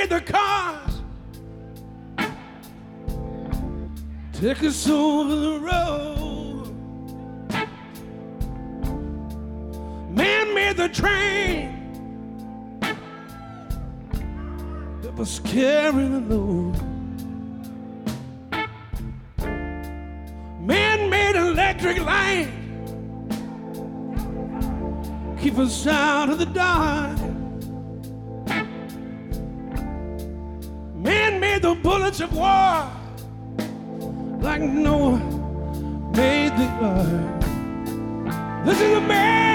made the cars, take us over the road. Man made the train that was carrying the load. Man made electric light, keep us out of the dark. Man made the bullets of war, like Noah made the ark. This is a man